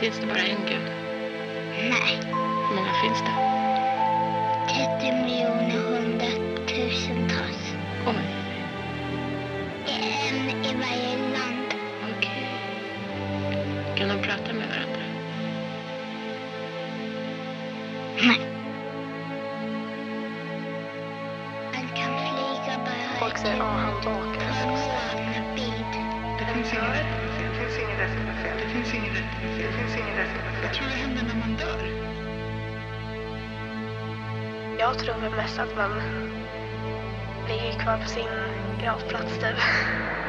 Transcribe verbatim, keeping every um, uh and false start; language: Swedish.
Finns det bara en gud? Nej. Hur många finns det? trettio miljoner hundratusentals. Oj. En i varje land. Okej. Kan de prata med varandra? Nej. Han kan flyga bara. Folk säger, ja, han vakar. Månbid. Det finns inget rätt eller fel. Det finns inget rätt eller fel. Det finns inget rätt eller fel. Det finns inget rätt eller fel. Jag tror det händer när man dör. Jag tror väl mest att man ligger kvar på sin gravplats typ.